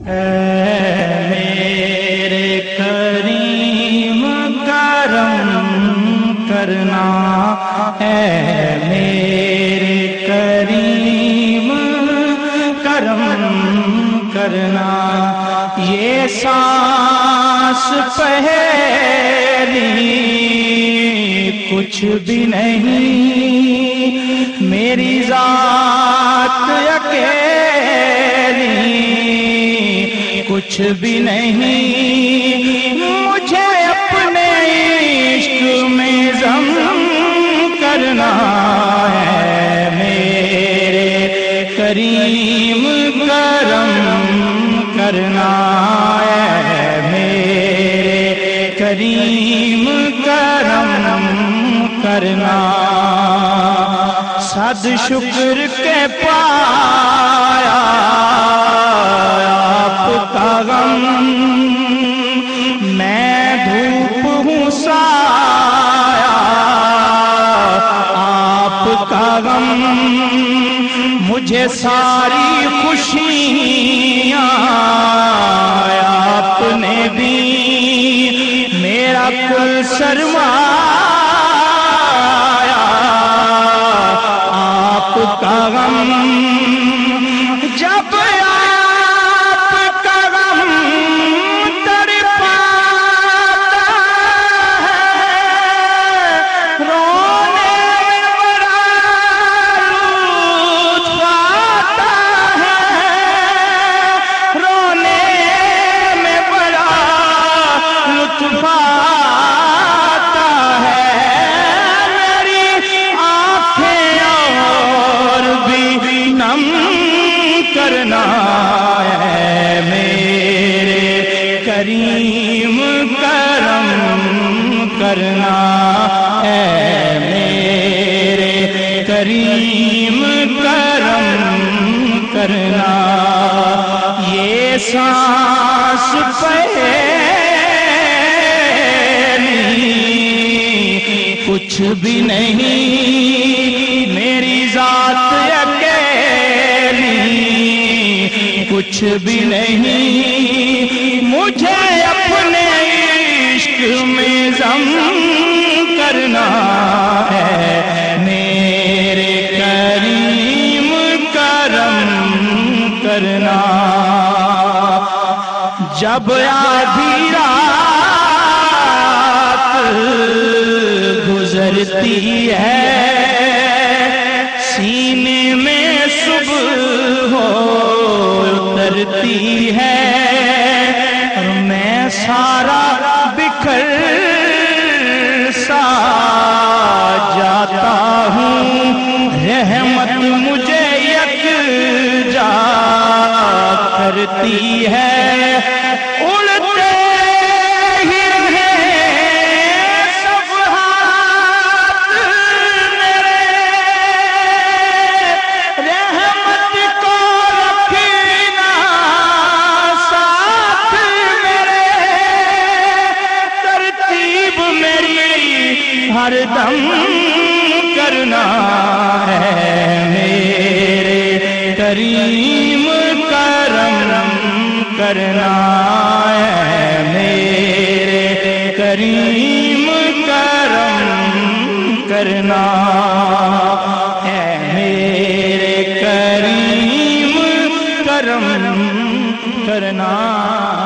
میرے کریم کرم کرنا ہے، میرے کریم کرم کرنا، یہ سانس پہلی کچھ بھی نہیں، میری ذات اکیلی کچھ بھی نہیں، مجھے اپنے عشق میں ضم کرنا ہے، میرے کریم کرم کرنا ہے، میرے کریم کرم کرنا، صد شکر کے پایا آپ کا غم، میں دھوپ ہوں سایہ آپ کا غم، مجھے ساری خوشیاں آپ نے دی، میرا کل سرمایہ آپ کا غم، جب آپ کا غم تڑپاتا ہے، رونے میں بڑا لطف آتا ہے، رونے میں بڑا لطف آتا ہے، میری آنکھیں اور بھی نم کرنا ہے، میرے کریم کرم کرنا ہے، میرے کریم کرم کرنا، یہ سانس پہلی کچھ بھی نہیں، میری ذات اکیلی کچھ بھی نہیں، مجھے اپنے عشق میں ضم کرنا ہے، میرے کریم کرم کرنا، جب آدھی رات گزرتی ہے، سینے میں صبح ہو اترتی ہے، اور میں سارا بکھر سا جاتا ہوں، رحمت مجھے یکجا کرتی ہے، اڑتے ہی رہے سب ہاتھ میرے، رحمت کو رکھنا ساتھ میرے، ترتیب میری ہر دم کرنا ہے، میرے کریم کرم کرنا ہے، میرے کریم کرم کرنا ہے، میرے کریم کرم کرنا